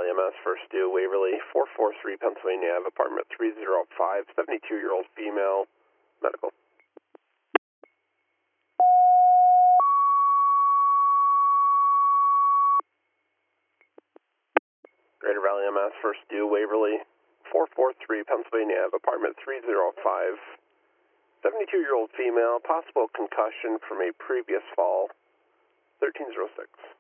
Valley MS, first due, Waverly, 443 Pennsylvania Ave, apartment 305, 72-year-old female, medical. Greater Valley MS, first due, Waverly, 443 Pennsylvania Ave, apartment 305, 72-year-old female, possible concussion from a previous fall, 1306.